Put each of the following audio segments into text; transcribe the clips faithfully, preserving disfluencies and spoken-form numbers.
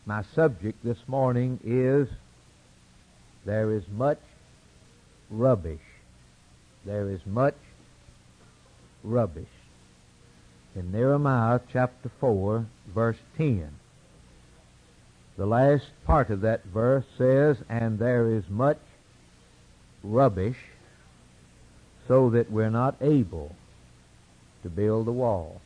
My subject this morning is there is much rubbish. There is much rubbish. In Nehemiah chapter four, verse ten, the last part of that verse says, and there is much rubbish, so that we're not able to build the wall.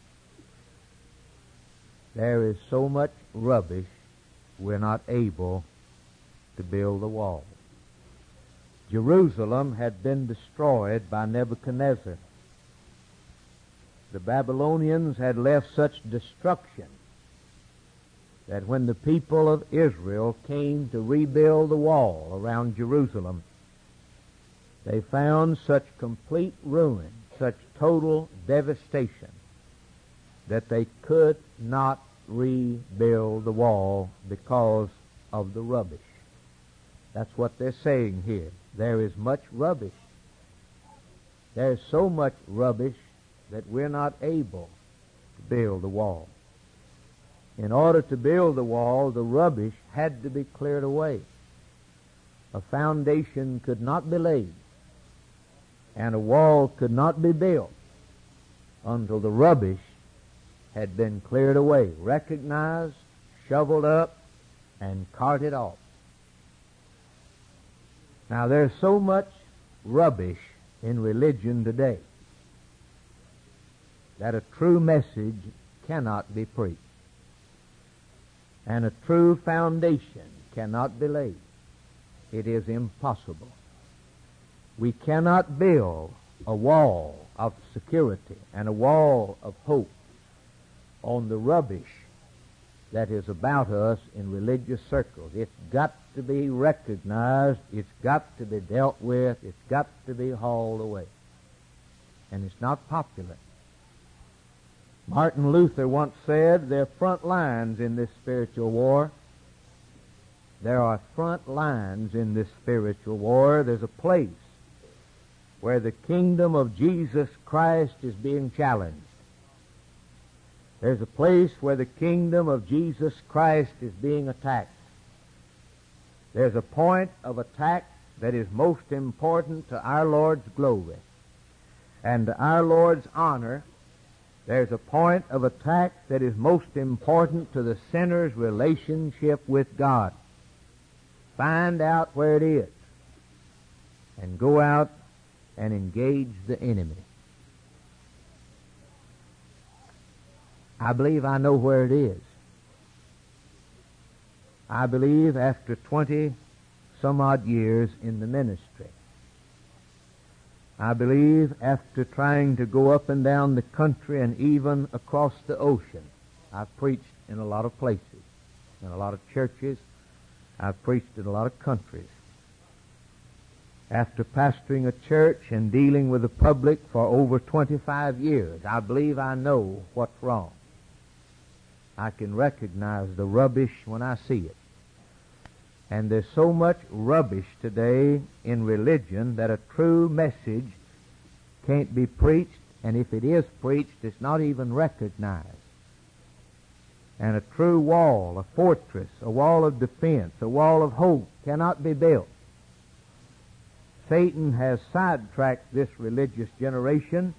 There is so much rubbish, we're not able to build the wall. Jerusalem had been destroyed by Nebuchadnezzar. The Babylonians had left such destruction that when the people of Israel came to rebuild the wall around Jerusalem, they found such complete ruin, such total devastation, that they could not rebuild the wall because of the rubbish. That's what they're saying here. There is much rubbish. There's so much rubbish that we're not able to build the wall. In order to build the wall, the rubbish had to be cleared away. A foundation could not be laid, and a wall could not be built until the rubbish had been cleared away, recognized, shoveled up, and carted off. Now, there's so much rubbish in religion today that a true message cannot be preached, and a true foundation cannot be laid. It is impossible. We cannot build a wall of security and a wall of hope on the rubbish that is about us in religious circles. It's got to be recognized, it's got to be dealt with, it's got to be hauled away. And it's not popular. Martin Luther once said, there are front lines in this spiritual war. There are front lines in this spiritual war. There's a place where the kingdom of Jesus Christ is being challenged. There's a place where the kingdom of Jesus Christ is being attacked. There's a point of attack that is most important to our Lord's glory and to our Lord's honor. There's a point of attack that is most important to the sinner's relationship with God. Find out where it is and go out and engage the enemy. I believe I know where it is. I believe after twenty some odd years in the ministry, I believe after trying to go up and down the country and even across the ocean, I've preached in a lot of places, in a lot of churches. I've preached in a lot of countries. After pastoring a church and dealing with the public for over twenty-five years, I believe I know what's wrong. I can recognize the rubbish when I see it. And there's so much rubbish today in religion that a true message can't be preached, and if it is preached, it's not even recognized. And a true wall, a fortress, a wall of defense, a wall of hope cannot be built. Satan has sidetracked this religious generation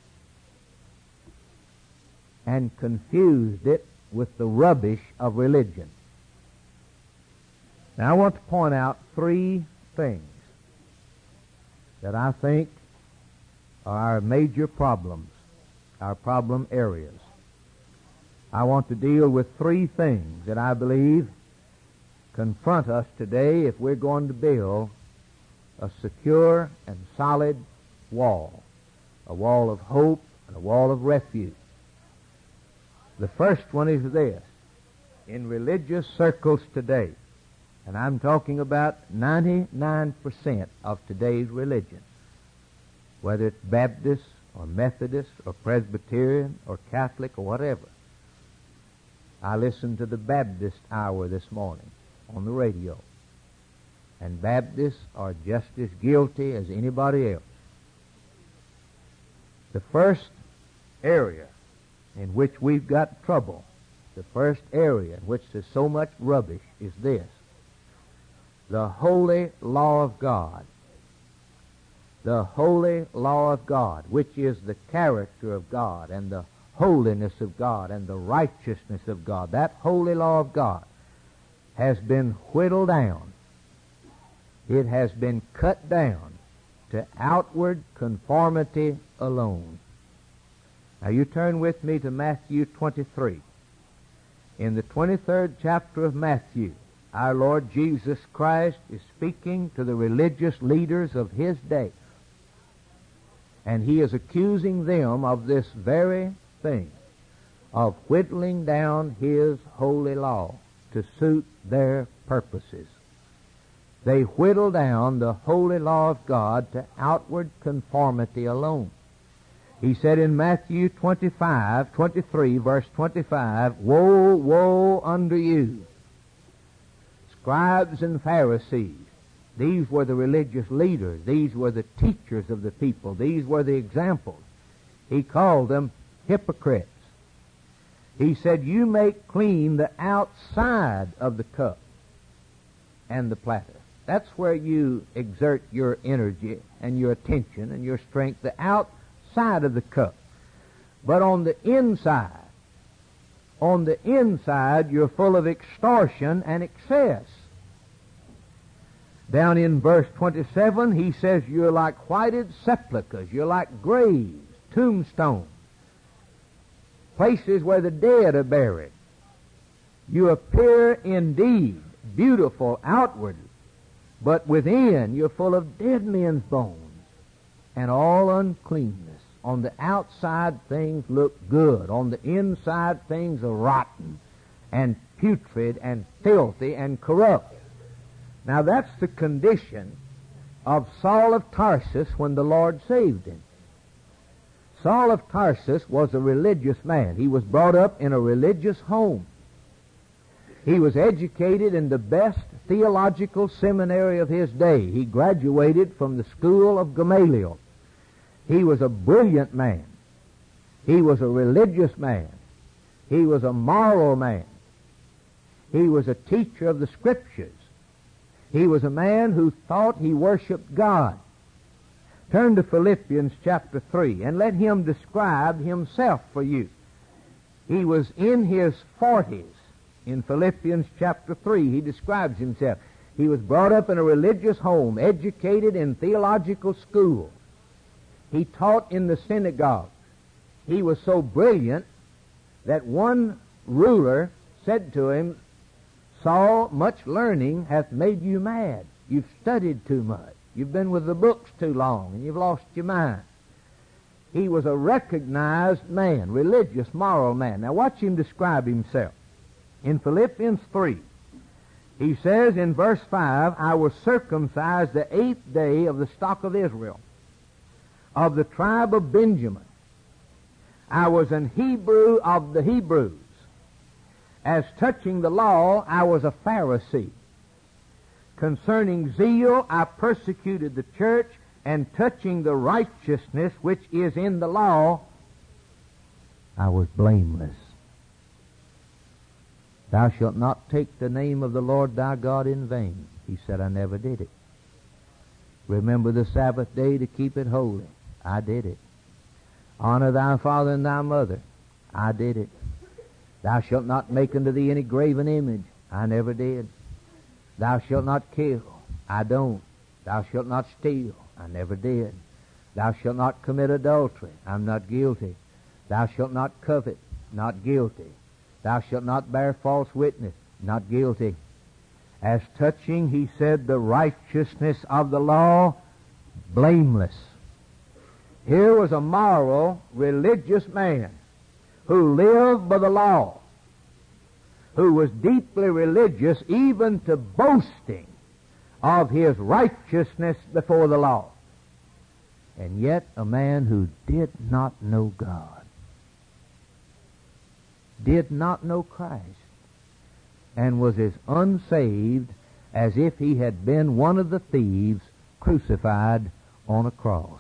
and confused it with the rubbish of religion. Now, I want to point out three things that I think are our major problems, our problem areas. I want to deal with three things that I believe confront us today if we're going to build a secure and solid wall, a wall of hope and a wall of refuge. The first one is this. In religious circles today, and I'm talking about ninety-nine percent of today's religion, whether it's Baptist or Methodist or Presbyterian or Catholic or whatever. I listened to the Baptist Hour this morning on the radio, and Baptists are just as guilty as anybody else. The first area in which we've got trouble the first area in which there's so much rubbish is this: the holy law of God. The holy law of God, which is the character of God and the holiness of God and the righteousness of God. That holy law of God has been whittled down. It has been cut down to outward conformity alone. Now you turn with me to Matthew twenty-three. In the twenty-third chapter of Matthew, our Lord Jesus Christ is speaking to the religious leaders of His day. And He is accusing them of this very thing, of whittling down His holy law to suit their purposes. They whittle down the holy law of God to outward conformity alone. He said in Matthew twenty-five, twenty-three, verse twenty-five, "Woe, woe unto you, scribes and Pharisees." These were the religious leaders. These were the teachers of the people. These were the examples. He called them hypocrites. He said, "You make clean the outside of the cup and the platter." That's where you exert your energy and your attention and your strength, the outside of the cup. But on the inside, on the inside, you're full of extortion and excess. Down in verse twenty-seven, he says, "You're like whited sepulchres. You're like graves, tombstones, places where the dead are buried. You appear indeed beautiful outwardly, but within you're full of dead men's bones and all uncleanness. On the outside things look good. On the inside things are rotten and putrid and filthy and corrupt." Now that's the condition of Saul of Tarsus when the Lord saved him. Saul of Tarsus was a religious man. He was brought up in a religious home. He was educated in the best theological seminary of his day. He graduated from the school of Gamaliel. He was a brilliant man. He was a religious man. He was a moral man. He was a teacher of the Scriptures. He was a man who thought he worshiped God. Turn to Philippians chapter three and let him describe himself for you. He was in his forties. In Philippians chapter three, he describes himself. He was brought up in a religious home, educated in theological school. He taught in the synagogue. He was so brilliant that one ruler said to him, "Saul, much learning hath made you mad. You've studied too much. You've been with the books too long, and you've lost your mind." He was a recognized man, religious, moral man. Now watch him describe himself. In Philippians three, he says in verse five, "I was circumcised the eighth day of the stock of Israel, of the tribe of Benjamin. I was an Hebrew of the Hebrews. As touching the law, I was a Pharisee. Concerning zeal, I persecuted the church, and touching the righteousness which is in the law, I was blameless." "Thou shalt not take the name of the Lord thy God in vain." He said, "I never did it." "Remember the Sabbath day to keep it holy." I did it. "Honor thy father and thy mother." I did it. "Thou shalt not make unto thee any graven image." I never did. "Thou shalt not kill." I don't. "Thou shalt not steal." I never did. "Thou shalt not commit adultery." I'm not guilty. "Thou shalt not covet." Not guilty. "Thou shalt not bear false witness." Not guilty. As touching, he said, the righteousness of the law, blameless. Here was a moral, religious man who lived by the law, who was deeply religious even to boasting of his righteousness before the law, and yet a man who did not know God, did not know Christ, and was as unsaved as if he had been one of the thieves crucified on a cross.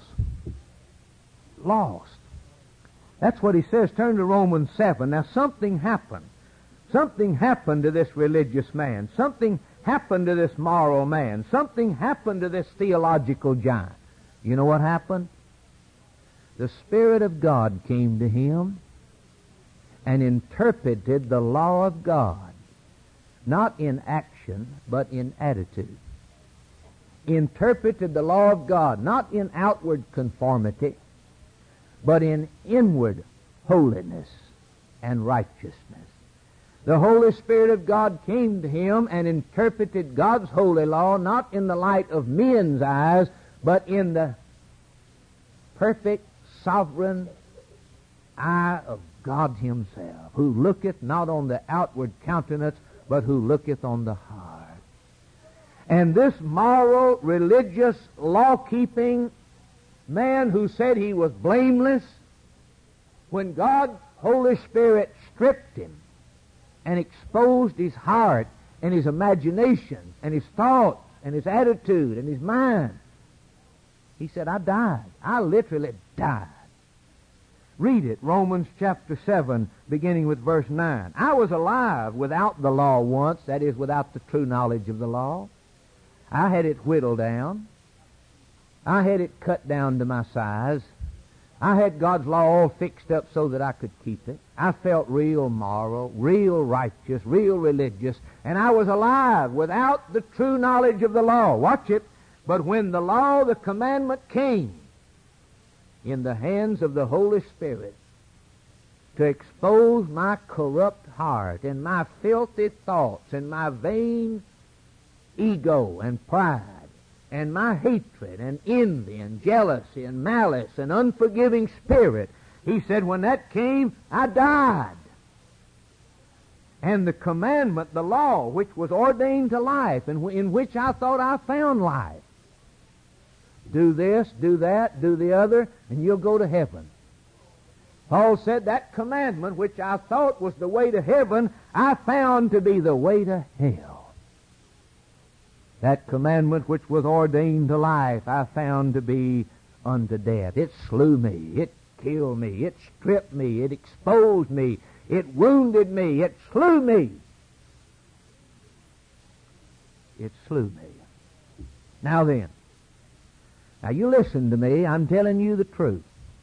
Lost. That's what he says. Turn to Romans seven. Now something happened something happened to this religious man. Something happened to this moral man. Something happened to this theological giant. You know what happened? The Spirit of God came to him and interpreted the law of God, not in action, but in attitude. Interpreted the law of God, not in outward conformity, but in inward holiness and righteousness. The Holy Spirit of God came to him and interpreted God's holy law, not in the light of men's eyes, but in the perfect, sovereign eye of God himself, who looketh not on the outward countenance, but who looketh on the heart. And this moral, religious, law-keeping man who said he was blameless, when God's Holy Spirit stripped him and exposed his heart and his imagination and his thoughts and his attitude and his mind, he said, I died. I literally died. Read it, Romans chapter seven, beginning with verse nine. I was alive without the law once, that is, without the true knowledge of the law. I had it whittled down. I had it cut down to my size. I had God's law all fixed up so that I could keep it. I felt real moral, real righteous, real religious, and I was alive without the true knowledge of the law. Watch it. But when the law, the commandment came in the hands of the Holy Spirit to expose my corrupt heart and my filthy thoughts and my vain ego and pride and my hatred and envy and jealousy and malice and unforgiving spirit, he said, when that came, I died. And the commandment, the law, which was ordained to life and in which I thought I found life, do this, do that, do the other, and you'll go to heaven. Paul said that commandment, which I thought was the way to heaven, I found to be the way to hell. That commandment which was ordained to life, I found to be unto death. It slew me. It killed me. It stripped me. It exposed me. It wounded me. It slew me. It slew me. Now then, now you listen to me. I'm telling you the truth.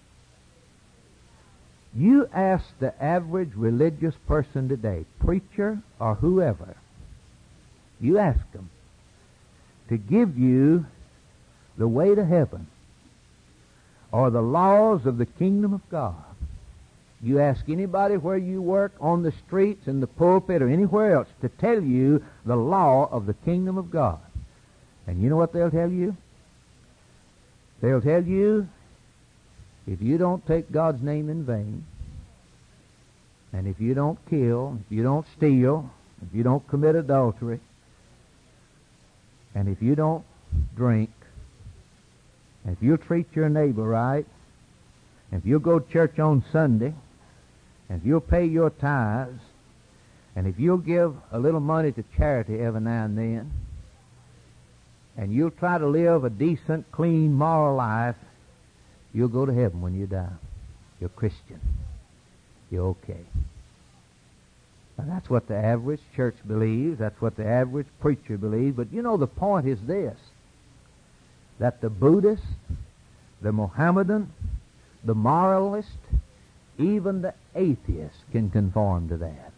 You ask the average religious person today, preacher or whoever, you ask them to give you the way to heaven or the laws of the kingdom of God. You ask anybody where you work, on the streets, in the pulpit, or anywhere else to tell you the law of the kingdom of God. And you know what they'll tell you? They'll tell you, if you don't take God's name in vain, and if you don't kill, if you don't steal, if you don't commit adultery, and if you don't drink, and if you'll treat your neighbor right, and if you'll go to church on Sunday, and if you'll pay your tithes, and if you'll give a little money to charity every now and then, and you'll try to live a decent, clean, moral life, you'll go to heaven when you die. You're a Christian. You're okay. Now, that's what the average church believes. That's what the average preacher believes. But you know, the point is this, that the Buddhist, the Mohammedan, the moralist, even the atheist can conform to that.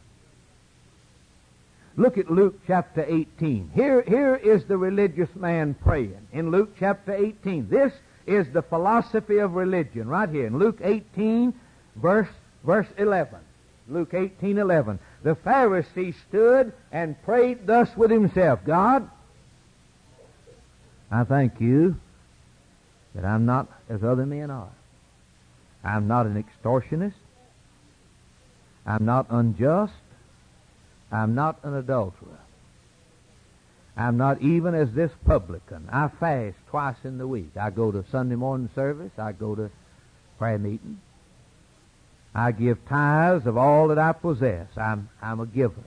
Look at Luke chapter eighteen. Here, here is the religious man praying in Luke chapter eighteen. This is the philosophy of religion right here in Luke eighteen, verse, verse eleven. Luke eighteen, eleven. The Pharisee stood and prayed thus with himself, God, I thank you that I'm not as other men are. I'm not an extortionist. I'm not unjust. I'm not an adulterer. I'm not even as this publican. I fast twice in the week. I go to Sunday morning service. I go to prayer meeting. I give tithes of all that I possess. I'm, I'm a giver.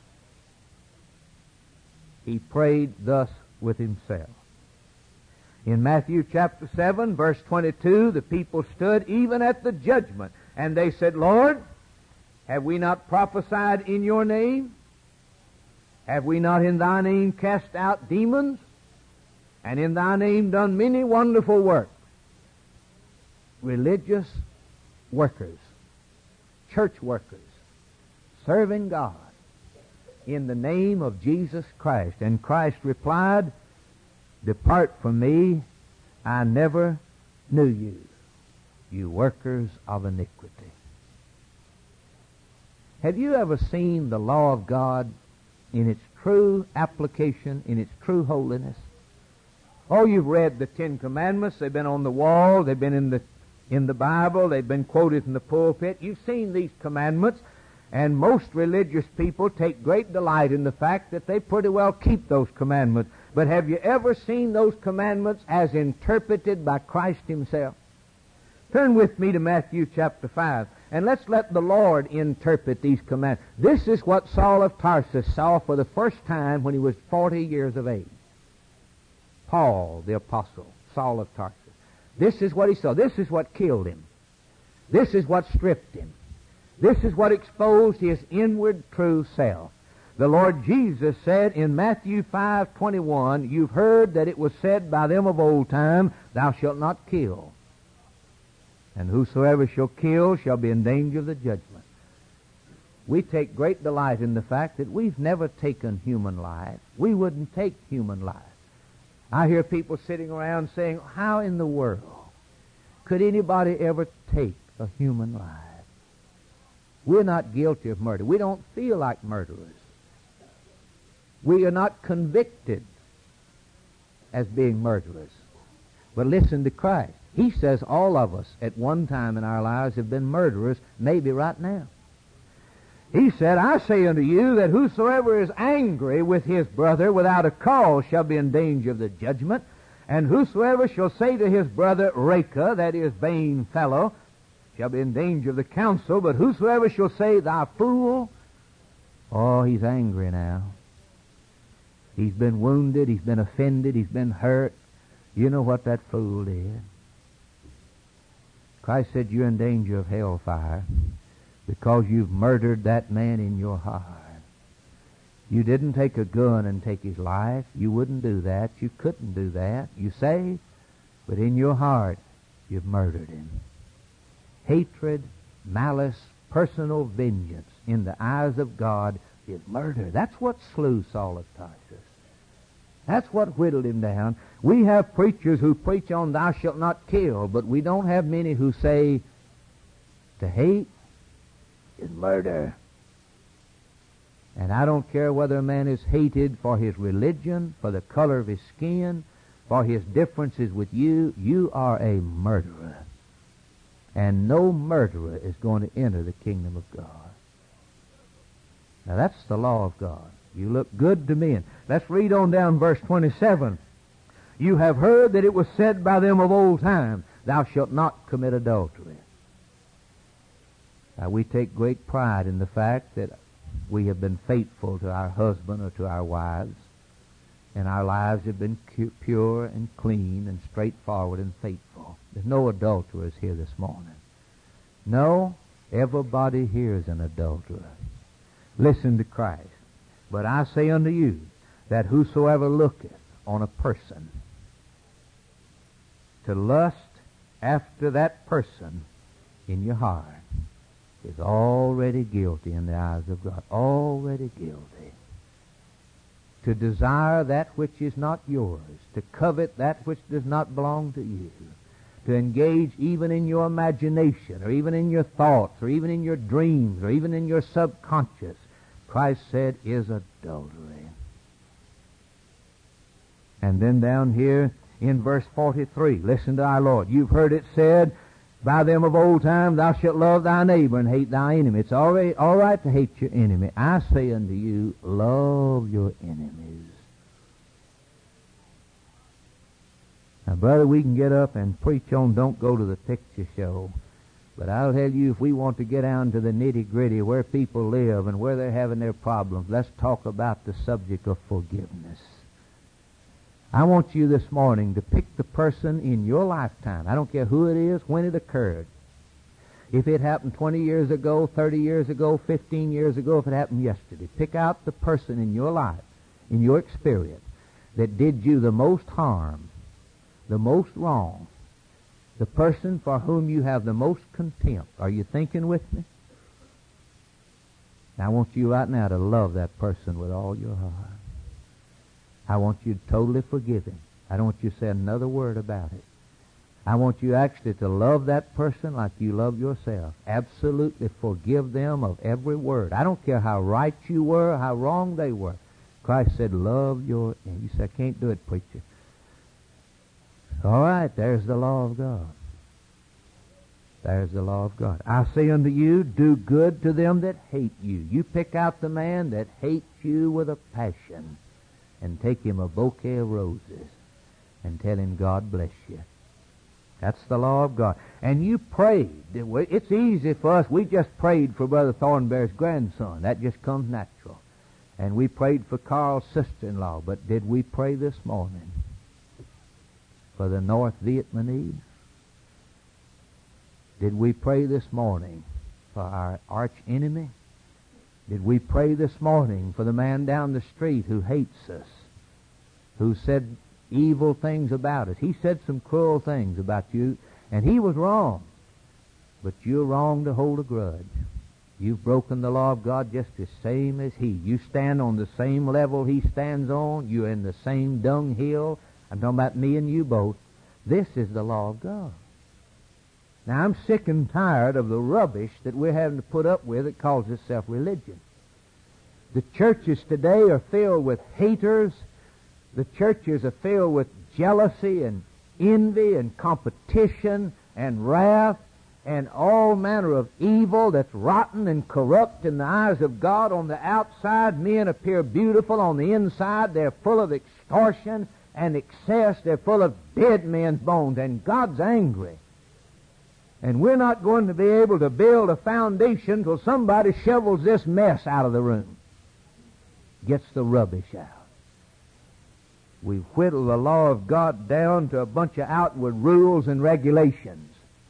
He prayed thus with himself. In Matthew chapter seven, verse twenty-two, the people stood even at the judgment, and they said, Lord, Have we not prophesied in your name? Have we not in thy name cast out demons? And in thy name done many wonderful works? Religious workers, church workers, serving God in the name of Jesus Christ. And Christ replied, Depart from me, I never knew you, you workers of iniquity. Have you ever seen the law of God in its true application, in its true holiness? Oh, you've read the Ten Commandments. They've been on the wall. They've been in the in the Bible. They've been quoted in the pulpit. You've seen these commandments, and most religious people take great delight in the fact that they pretty well keep those commandments. But have you ever seen those commandments as interpreted by Christ himself? Turn with me to Matthew chapter five, and let's let the Lord interpret these commands. This is what Saul of Tarsus saw for the first time when he was forty years of age. Paul, the apostle, Saul of Tarsus. This is what he saw. This is what killed him. This is what stripped him. This is what exposed his inward true self. The Lord Jesus said in Matthew five twenty-one, You've heard that it was said by them of old time, Thou shalt not kill. And whosoever shall kill shall be in danger of the judgment. We take great delight in the fact that we've never taken human life. We wouldn't take human life. I hear people sitting around saying, how in the world could anybody ever take a human life? We're not guilty of murder. We don't feel like murderers. We are not convicted as being murderers. But listen to Christ. He says all of us at one time in our lives have been murderers, maybe right now. He said, I say unto you that whosoever is angry with his brother without a cause shall be in danger of the judgment. And whosoever shall say to his brother, Reka, that is, vain fellow, shall be in danger of the council. But whosoever shall say, thou fool, oh, he's angry now. He's been wounded, he's been offended, he's been hurt. You know what that fool did? Christ said you're in danger of hellfire because you've murdered that man in your heart. You didn't take a gun and take his life. You wouldn't do that. You couldn't do that. You say, but in your heart you've murdered him. Hatred, malice, personal vengeance in the eyes of God is murder. That's what slew Saul of Tarsus. That's what whittled him down. We have preachers who preach on thou shalt not kill, but we don't have many who say to hate is murder. And I don't care whether a man is hated for his religion, for the color of his skin, for his differences with you. You are a murderer. And no murderer is going to enter the kingdom of God. Now that's the law of God. You look good to men. Let's read on down verse twenty-seven. You have heard that it was said by them of old time, thou shalt not commit adultery. Now we take great pride in the fact that we have been faithful to our husband or to our wives, and our lives have been pure and clean and straightforward and faithful. There's no adulterers here this morning. No, everybody here is an adulterer. Listen to Christ. But I say unto you that whosoever looketh on a person to lust after that person in your heart is already guilty in the eyes of God. Already guilty. To desire that which is not yours, to covet that which does not belong to you, to engage even in your imagination, or even in your thoughts, or even in your dreams, or even in your subconscious, Christ said is adultery. And then down here in verse forty-three, listen to our Lord. You've heard it said by them of old time, thou shalt love thy neighbor and hate thy enemy. It's all right, all right to hate your enemy. I say unto you, love your enemies. Now, brother, we can get up and preach on don't go to the picture show. But I'll tell you, if we want to get down to the nitty-gritty where people live and where they're having their problems, let's talk about the subject of forgiveness. I want you this morning to pick the person in your lifetime. I don't care who it is, when it occurred. If it happened twenty years ago, thirty years ago, fifteen years ago, if it happened yesterday, pick out the person in your life, in your experience, that did you the most harm, the most wrong, the person for whom you have the most contempt. Are you thinking with me? Now, I want you right now to love that person with all your heart. I want you to totally forgive him. I don't want you to say another word about it. I want you actually to love that person like you love yourself. Absolutely forgive them of every word. I don't care how right you were, how wrong they were. Christ said, love your... You say, I can't do it, preacher. All right, there's the law of God. There's the law of God. I say unto you, do good to them that hate you. You pick out the man that hates you with a passion and take him a bouquet of roses and tell him God bless you. That's the law of God. And you prayed. It's easy for us. We just prayed for Brother Thornberry's grandson. That just comes natural. And we prayed for Carl's sister-in-law. But did we pray this morning for the North Vietnamese? Did we pray this morning for our arch enemy? Did we pray this morning for the man down the street who hates us, who said evil things about us? He said some cruel things about you, and he was wrong. But you're wrong to hold a grudge. You've broken the law of God just the same as he. You stand on the same level he stands on. You're in the same dunghill. I'm talking about me and you both. This is the law of God. Now, I'm sick and tired of the rubbish that we're having to put up with that calls itself religion. The churches today are filled with haters. The churches are filled with jealousy and envy and competition and wrath and all manner of evil that's rotten and corrupt in the eyes of God. On the outside, men appear beautiful. On the inside, they're full of extortion and excess. They're full of dead men's bones, and God's angry. And we're not going to be able to build a foundation till somebody shovels this mess out of the room, gets the rubbish out. We whittle the law of God down to a bunch of outward rules and regulations.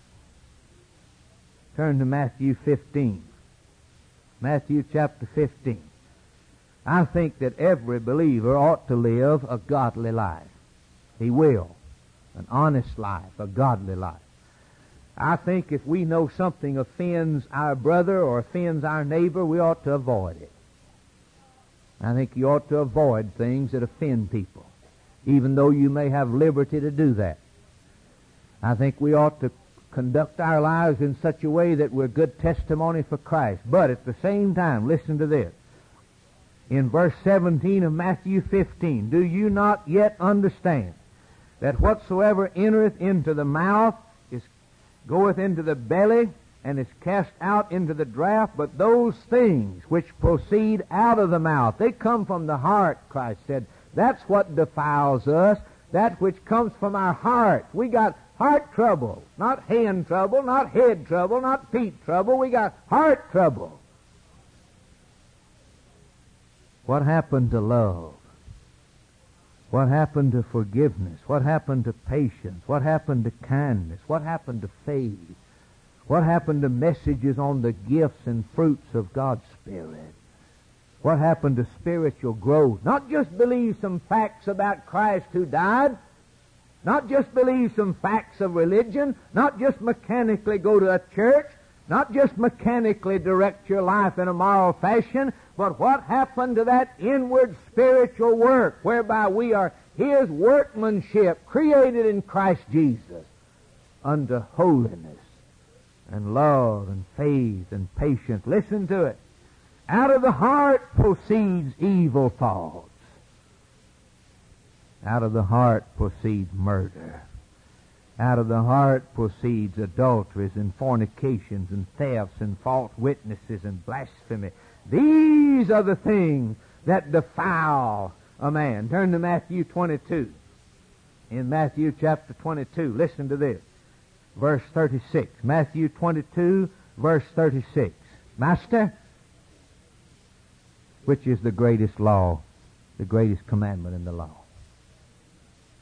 Turn to Matthew fifteen. Matthew chapter fifteen. I think that every believer ought to live a godly life. He will. An honest life, a godly life. I think if we know something offends our brother or offends our neighbor, we ought to avoid it. I think you ought to avoid things that offend people, even though you may have liberty to do that. I think we ought to conduct our lives in such a way that we're good testimony for Christ. But at the same time, listen to this. In verse seventeen of Matthew fifteen, do you not yet understand that whatsoever entereth into the mouth is goeth into the belly and is cast out into the draught? But those things which proceed out of the mouth, they come from the heart, Christ said. That's what defiles us, that which comes from our heart. We got heart trouble, not hand trouble, not head trouble, not feet trouble. We got heart trouble. What happened to love? What happened to forgiveness? What happened to patience? What happened to kindness? What happened to faith? What happened to messages on the gifts and fruits of God's Spirit? What happened to spiritual growth? Not just believe some facts about Christ who died, not just believe some facts of religion, not just mechanically go to a church, not just mechanically direct your life in a moral fashion, but what happened to that inward spiritual work whereby we are His workmanship created in Christ Jesus unto holiness and love and faith and patience. Listen to it. Out of the heart proceeds evil thoughts. Out of the heart proceeds murder. Out of the heart proceeds adulteries and fornications and thefts and false witnesses and blasphemy. These are the things that defile a man. Turn to Matthew twenty-two. In Matthew chapter twenty-two, listen to this. Verse thirty-six. Matthew twenty-two, verse thirty-six. Master, which is the greatest law, the greatest commandment in the law?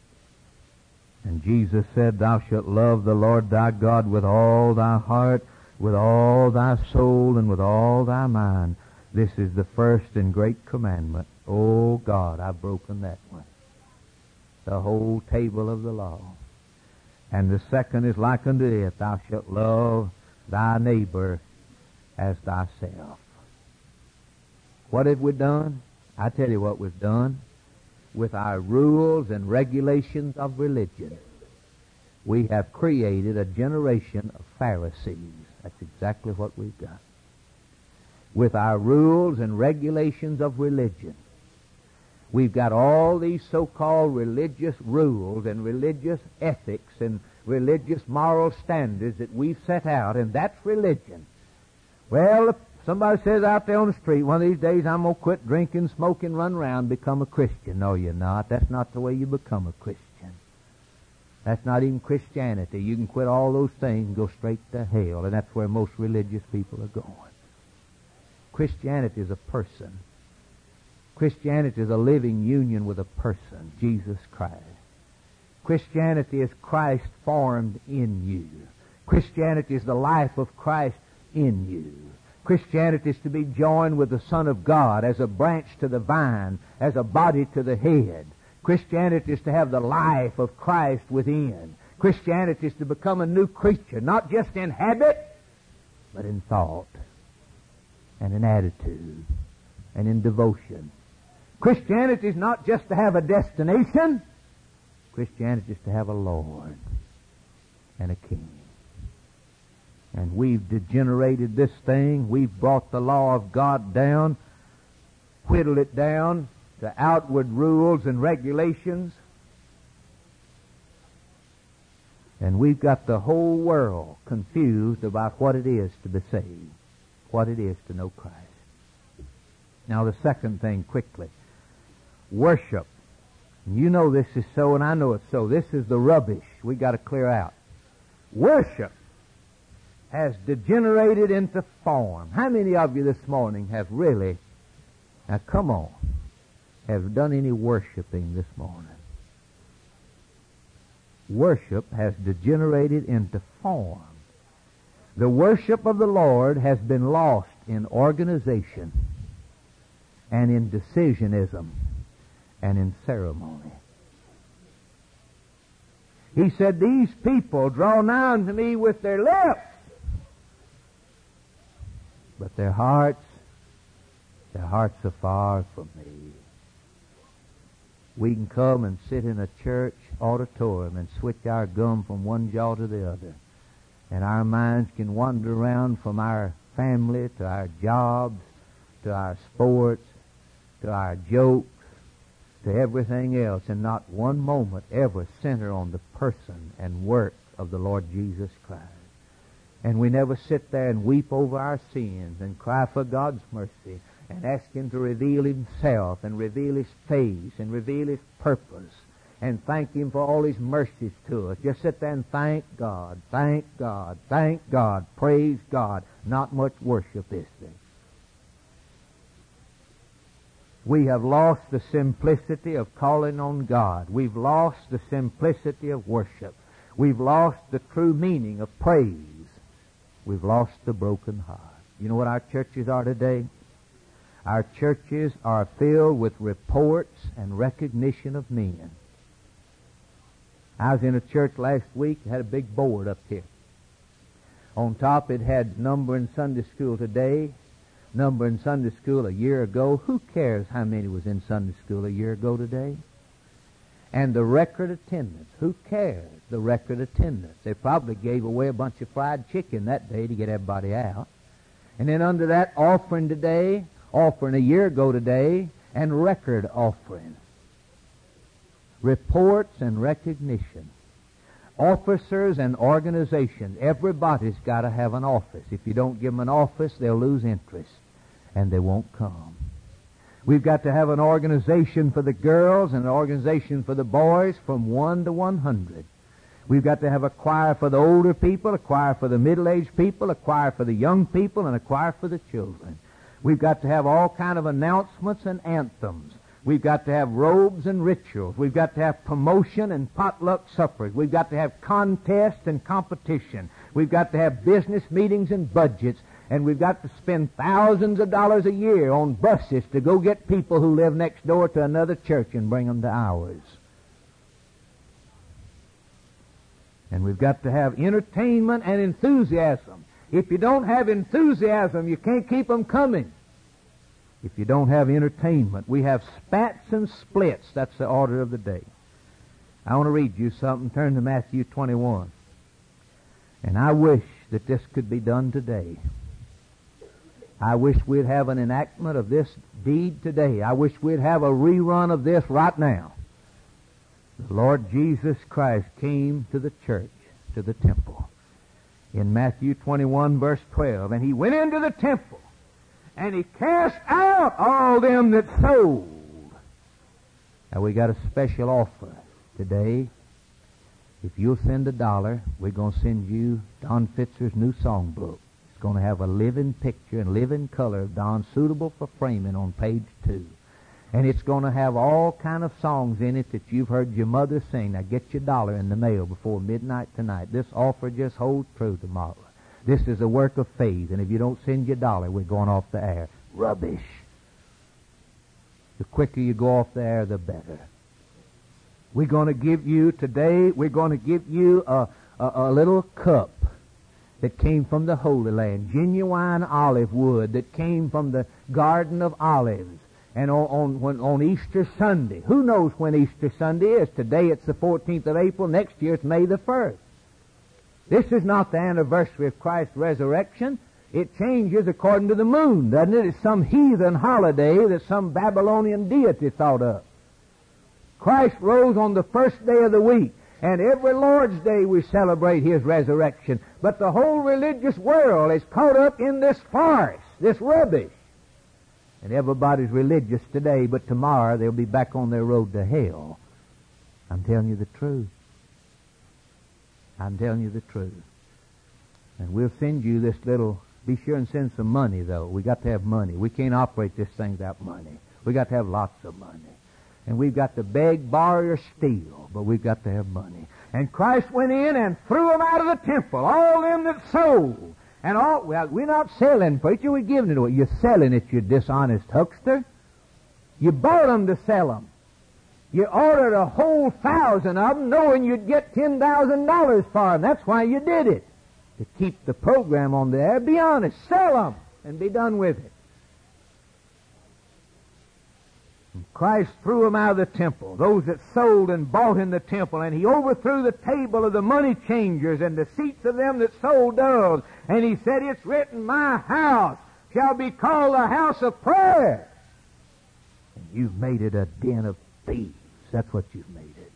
And Jesus said, Thou shalt love the Lord thy God with all thy heart, with all thy soul and with all thy mind. This is the first and great commandment. Oh God, I've broken that one. The whole table of the law. And the second is like unto it, thou shalt love thy neighbor as thyself. What have we done? I tell you what we've done. With our rules and regulations of religion, we have created a generation of Pharisees. That's exactly what we've got. With our rules and regulations of religion, we've got all these so-called religious rules and religious ethics and religious moral standards that we've set out, and that's religion. Well, if somebody says out there on the street, one of these days I'm going to quit drinking, smoking, run around, become a Christian. No, you're not. That's not the way you become a Christian. That's not even Christianity. You can quit all those things and go straight to hell, and that's where most religious people are going. Christianity is a person. Christianity is a living union with a person, Jesus Christ. Christianity is Christ formed in you. Christianity is the life of Christ in you. Christianity is to be joined with the Son of God as a branch to the vine, as a body to the head. Christianity is to have the life of Christ within. Christianity is to become a new creature, not just in habit, but in thought, and in attitude, and in devotion. Christianity is not just to have a destination. Christianity is to have a Lord and a King. And we've degenerated this thing. We've brought the law of God down, whittled it down to outward rules and regulations. And we've got the whole world confused about what it is to be saved, what it is to know Christ. Now the second thing, quickly. Worship. You know this is so, and I know it's so. This is the rubbish we got to clear out. Worship has degenerated into form. How many of you this morning have really, now come on, have done any worshiping this morning? Worship has degenerated into form. The worship of the Lord has been lost in organization and in decisionism and in ceremony. He said, these people draw nigh unto me with their lips, but their hearts, their hearts are far from me. We can come and sit in a church auditorium and switch our gum from one jaw to the other, and our minds can wander around from our family to our jobs, to our sports, to our jokes, to everything else, and not one moment ever center on the person and work of the Lord Jesus Christ. And we never sit there and weep over our sins and cry for God's mercy and ask Him to reveal Himself and reveal His face and reveal His purpose and thank Him for all His mercies to us. Just sit there and thank God, thank God, thank God, praise God. Not much worship, is there? We have lost the simplicity of calling on God. We've lost the simplicity of worship. We've lost the true meaning of praise. We've lost the broken heart. You know what our churches are today? Our churches are filled with reports and recognition of men. I was in a church last week that had a big board up here. On top it had number in Sunday school today, number in Sunday school a year ago. Who cares how many was in Sunday school a year ago today? And the record attendance. Who cares? The record attendance. They probably gave away a bunch of fried chicken that day to get everybody out. And then under that, offering today, offering a year ago today, and record offering. Reports and recognition. Officers and organizations. Everybody's got to have an office. If you don't give them an office, they'll lose interest, and they won't come. We've got to have an organization for the girls and an organization for the boys from one to one hundred. We've got to have a choir for the older people, a choir for the middle-aged people, a choir for the young people, and a choir for the children. We've got to have all kind of announcements and anthems. We've got to have robes and rituals. We've got to have promotion and potluck suppers. We've got to have contest and competition. We've got to have business meetings and budgets. And we've got to spend thousands of dollars a year on buses to go get people who live next door to another church and bring them to ours. And we've got to have entertainment and enthusiasm. If you don't have enthusiasm, you can't keep them coming. If you don't have entertainment, we have spats and splits. That's the order of the day. I want to read you something. Turn to Matthew twenty-one. And I wish that this could be done today. I wish we'd have an enactment of this deed today. I wish we'd have a rerun of this right now. The Lord Jesus Christ came to the church, to the temple. In Matthew twenty-one, verse twelve, and he went into the temple, and he cast out all them that sold. Now we got a special offer today. If you'll send a dollar, we're going to send you Don Fitzer's new songbook. It's going to have a living picture and living color of Don, suitable for framing, on page two. And it's going to have all kind of songs in it that you've heard your mother sing. Now get your dollar in the mail before midnight tonight. This offer just holds true tomorrow. This is a work of faith, and if you don't send your dollar, we're going off the air. Rubbish. The quicker you go off the air, the better. We're going to give you today, we're going to give you a, a, a little cup that came from the Holy Land, genuine olive wood that came from the Garden of Olives. And on, on, when, on Easter Sunday, who knows when Easter Sunday is? Today it's the fourteenth of April, next year it's May the first. This is not the anniversary of Christ's resurrection. It changes according to the moon, doesn't it? It's some heathen holiday that some Babylonian deity thought of. Christ rose on the first day of the week, and every Lord's Day we celebrate His resurrection. But the whole religious world is caught up in this farce, this rubbish. And everybody's religious today, but tomorrow they'll be back on their road to hell. I'm telling you the truth. I'm telling you the truth. And we'll send you this little, be sure and send some money though. We got to have money. We can't operate this thing without money. We got to have lots of money. And we've got to beg, borrow, or steal, but we've got to have money. And Christ went in and threw them out of the temple, all them that sold. And all, well, we're not selling, preacher, we're giving it away. You're selling it, you dishonest huckster. You bought them to sell them. You ordered a whole thousand of them knowing you'd get ten thousand dollars for them. That's why you did it. To keep the program on the air. Be honest. Sell them and be done with it. And Christ threw them out of the temple, those that sold and bought in the temple, and He overthrew the table of the money changers and the seats of them that sold doves. And He said, it's written, my house shall be called a house of prayer. And you've made it a den of thieves. That's what you've made it.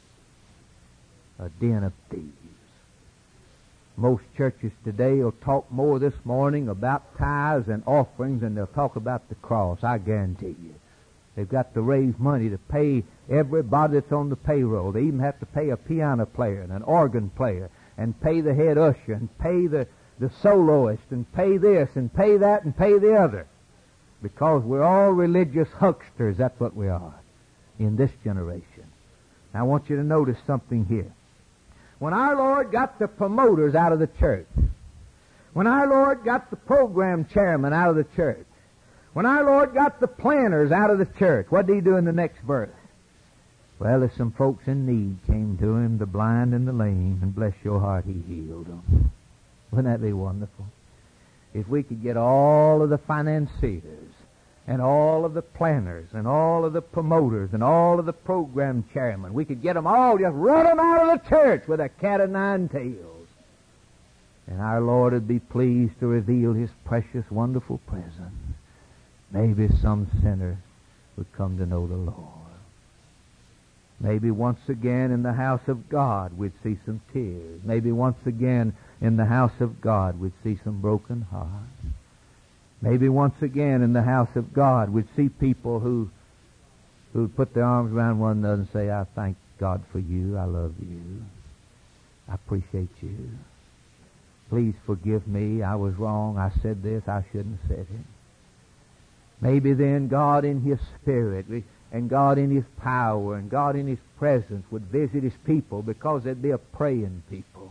A den of thieves. Most churches today will talk more this morning about tithes and offerings than they'll talk about the cross, I guarantee you. They've got to raise money to pay everybody that's on the payroll. They even have to pay a piano player and an organ player and pay the head usher and pay the, the soloist and pay this and pay that and pay the other. Because we're all religious hucksters. That's what we are in this generation. Now I want you to notice something here. When our Lord got the promoters out of the church, when our Lord got the program chairman out of the church, when our Lord got the planners out of the church, what did He do in the next verse? Well, there's some folks in need came to Him, the blind and the lame, and bless your heart, He healed them. Wouldn't that be wonderful? If we could get all of the financiers and all of the planners and all of the promoters and all of the program chairmen, we could get them all, just run them out of the church with a cat of nine tails. And our Lord would be pleased to reveal His precious, wonderful presence. Maybe some sinner would come to know the Lord. Maybe once again in the house of God we'd see some tears. Maybe once again in the house of God we'd see some broken hearts. Maybe once again in the house of God we'd see people who who'd put their arms around one another and say, I thank God for you. I love you. I appreciate you. Please forgive me. I was wrong. I said this. I shouldn't have said it. Maybe then God in His Spirit and God in His power and God in His presence would visit His people, because there'd be a praying people.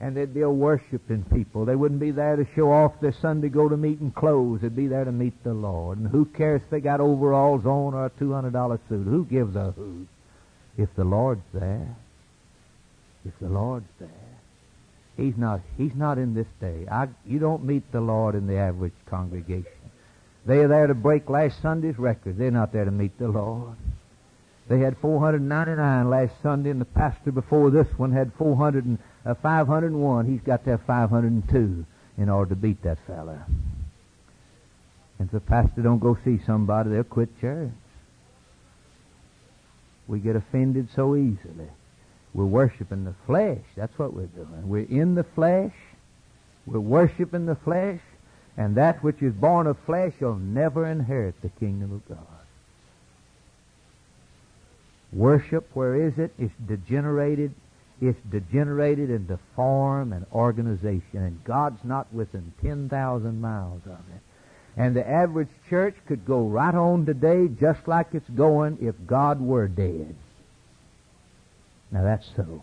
and they'd be a worshiping people. They wouldn't be there to show off their Sunday go-to-meeting clothes. They'd be there to meet the Lord. And who cares if they got overalls on or a two hundred dollar suit? Who gives a hoot if the Lord's there? If the Lord's there. He's not, he's not in this day. I, you don't meet the Lord in the average congregation. They're there to break last Sunday's record. They're not there to meet the Lord. They had four hundred ninety-nine last Sunday, and the pastor before this one had four hundred and, uh, five hundred one. He's got to have five hundred two in order to beat that fella. And if the pastor don't go see somebody, they'll quit church. We get offended so easily. We're worshiping the flesh. That's what we're doing. We're in the flesh. We're worshiping the flesh. And that which is born of flesh shall never inherit the kingdom of God. Worship, where is it? It's degenerated. It's degenerated into form and organization. And God's not within ten thousand miles of it. And the average church could go right on today just like it's going if God were dead. Now that's so.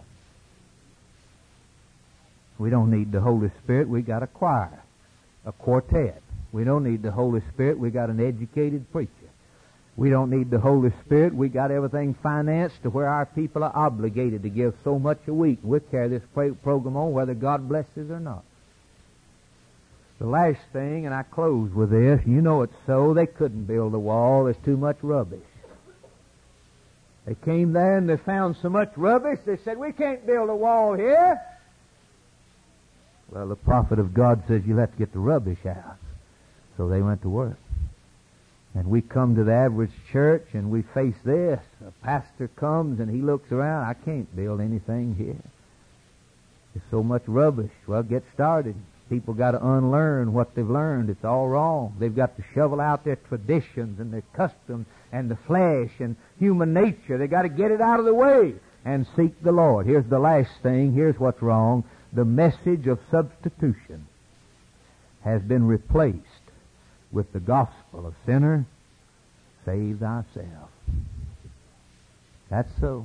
We don't need the Holy Spirit. We got a choir, a quartet. We don't need the Holy Spirit. We got an educated preacher. We don't need the Holy Spirit. We got everything financed to where our people are obligated to give so much a week. We'll carry this program on whether God blesses or not. The last thing, and I close with this, you know it's so, they couldn't build a wall. There's too much rubbish. They came there and they found so much rubbish, they said, we can't build a wall here. Well, the prophet of God says you'll have to get the rubbish out. So they went to work. And we come to the average church and we face this. A pastor comes and he looks around, I can't build anything here. There's so much rubbish. Well, get started. People got to unlearn what they've learned. It's all wrong. They've got to shovel out their traditions and their customs and the flesh and human nature. They've got to get it out of the way and seek the Lord. Here's the last thing. Here's what's wrong. The message of substitution has been replaced with the gospel of sinner, save thyself. That's so.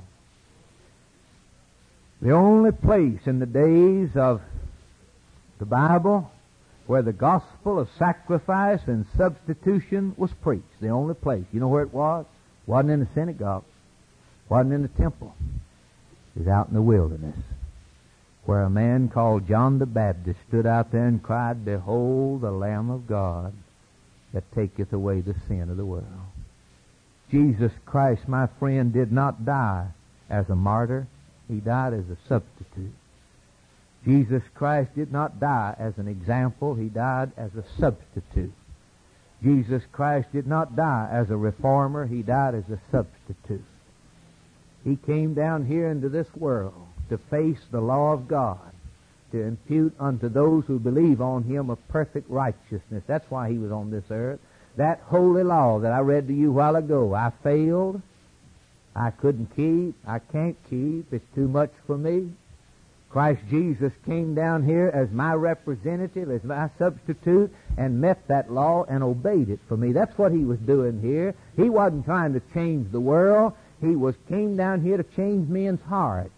The only place in the days of the Bible where the gospel of sacrifice and substitution was preached, the only place. You know where it was? Wasn't in the synagogue. Wasn't in the temple. It was out in the wilderness, where a man called John the Baptist stood out there and cried, Behold the Lamb of God that taketh away the sin of the world. Jesus Christ, my friend, did not die as a martyr. He died as a substitute. Jesus Christ did not die as an example. He died as a substitute. Jesus Christ did not die as a reformer. He died as a substitute. He came down here into this world to face the law of God, to impute unto those who believe on Him a perfect righteousness. That's why He was on this earth. That holy law that I read to you a while ago, I failed. I couldn't keep. I can't keep. It's too much for me. Christ Jesus came down here as my representative, as my substitute, and met that law and obeyed it for me. That's what He was doing here. He wasn't trying to change the world. He was came down here to change men's hearts.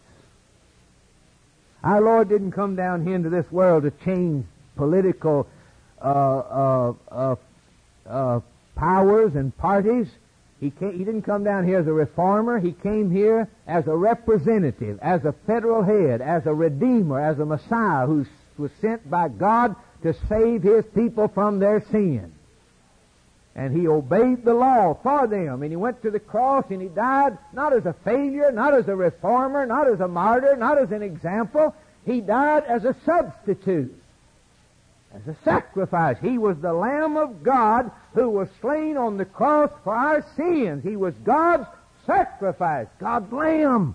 Our Lord didn't come down here into this world to change political uh, uh, uh, uh, powers and parties. He, came, he didn't come down here as a reformer. He came here as a representative, as a federal head, as a redeemer, as a Messiah who was sent by God to save His people from their sin. And He obeyed the law for them. And He went to the cross and He died not as a failure, not as a reformer, not as a martyr, not as an example. He died as a substitute, as a sacrifice. He was the Lamb of God who was slain on the cross for our sins. He was God's sacrifice, God's Lamb.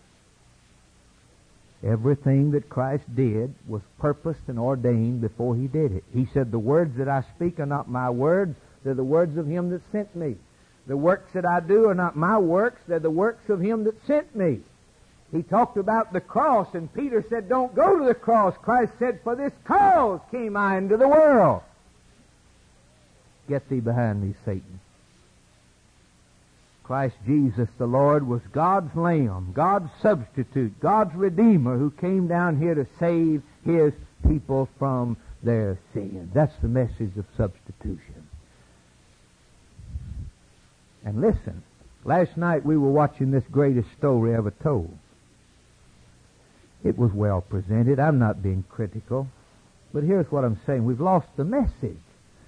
Everything that Christ did was purposed and ordained before He did it. He said, the words that I speak are not my words, they're the words of Him that sent me. The works that I do are not my works, they're the works of Him that sent me. He talked about the cross, and Peter said, don't go to the cross. Christ said, for this cause came I into the world. Get thee behind me, Satan. Christ Jesus the Lord was God's Lamb, God's substitute, God's Redeemer who came down here to save His people from their sin. That's the message of substitution. And listen, last night we were watching this greatest story ever told. It was well presented. I'm not being critical. But here's what I'm saying. We've lost the message.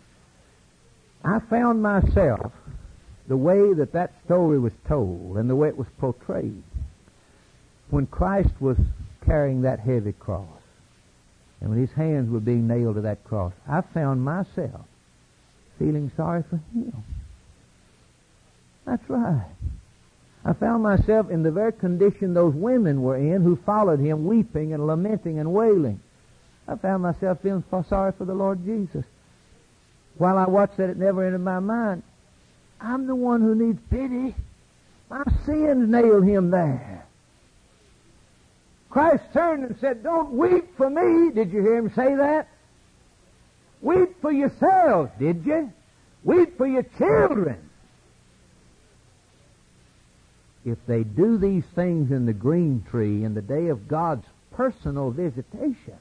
I found myself, the way that that story was told and the way it was portrayed, when Christ was carrying that heavy cross and when His hands were being nailed to that cross, I found myself feeling sorry for Him. That's right. I found myself in the very condition those women were in who followed Him, weeping and lamenting and wailing. I found myself feeling sorry for the Lord Jesus. While I watched that, it never entered my mind, I'm the one who needs pity. My sins nailed Him there. Christ turned and said, don't weep for me. Did you hear Him say that? Weep for yourselves, did you? Weep for your children. If they do these things in the green tree in the day of God's personal visitation,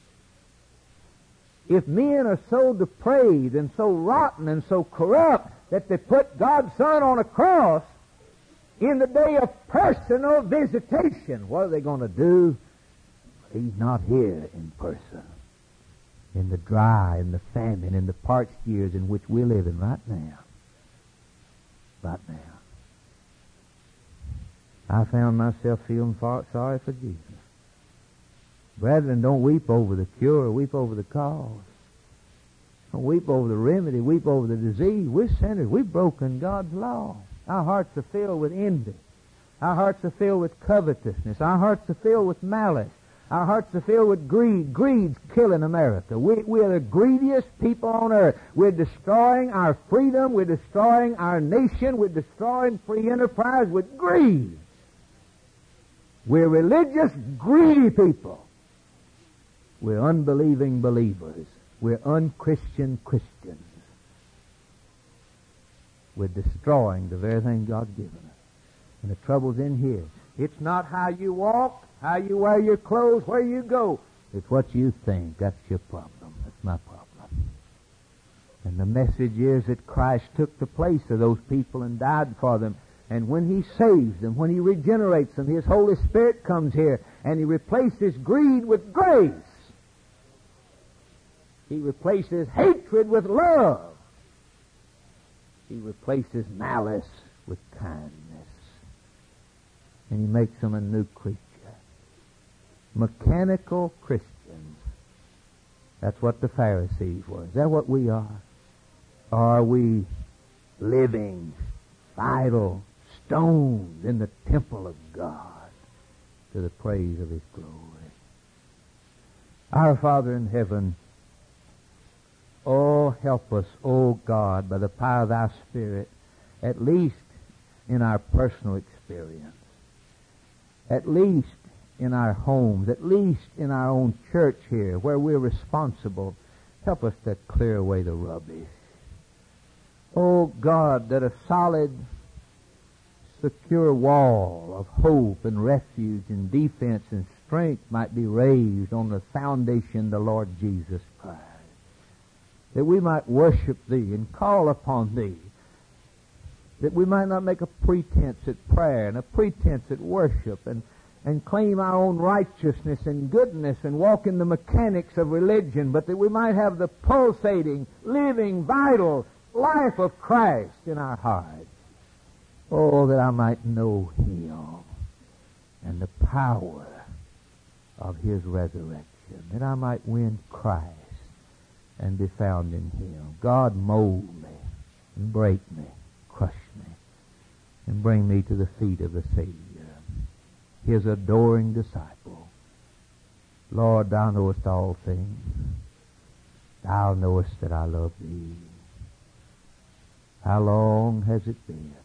if men are so depraved and so rotten and so corrupt that they put God's Son on a cross in the day of personal visitation, what are they going to do? He's not here in person. In the dry, in the famine, in the parched years in which we're living right now. Right now. I found myself feeling far, sorry for Jesus. Brethren, don't weep over the cure, weep over the cause. Don't weep over the remedy, weep over the disease. We're sinners. We've broken God's law. Our hearts are filled with envy. Our hearts are filled with covetousness. Our hearts are filled with malice. Our hearts are filled with greed. Greed's killing America. We, we are the greediest people on earth. We're destroying our freedom. We're destroying our nation. We're destroying free enterprise with greed. We're religious, greedy people. We're unbelieving believers. We're unchristian Christians. We're destroying the very thing God's given us. And the trouble's in here. It's not how you walk, how you wear your clothes, where you go. It's what you think. That's your problem. That's my problem. And the message is that Christ took the place of those people and died for them. And when He saves them, when He regenerates them, His Holy Spirit comes here and He replaces greed with grace. He replaces hatred with love. He replaces malice with kindness. And He makes them a new creature. Mechanical Christians. That's what the Pharisees were. Is that what we are? Or are we living, vital stones in the temple of God to the praise of His glory? Our Father in heaven, oh, help us, oh God, by the power of Thy Spirit, at least in our personal experience, at least in our homes, at least in our own church here, where we're responsible. Help us to clear away the rubbish. Oh God, that a solid, secure wall of hope and refuge and defense and strength might be raised on the foundation, the Lord Jesus Christ. That we might worship Thee and call upon Thee. That we might not make a pretense at prayer and a pretense at worship and, and claim our own righteousness and goodness and walk in the mechanics of religion, but that we might have the pulsating, living, vital life of Christ in our hearts. Oh, that I might know Him and the power of His resurrection, that I might win Christ and be found in Him. God, mold me and break me, crush me, and bring me to the feet of the Savior, His adoring disciple. Lord, Thou knowest all things. Thou knowest that I love Thee. How long has it been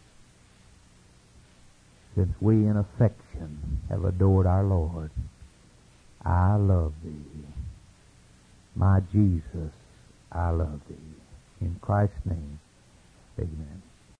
since we in affection have adored our Lord? I love Thee. My Jesus, I love Thee. In Christ's name, amen.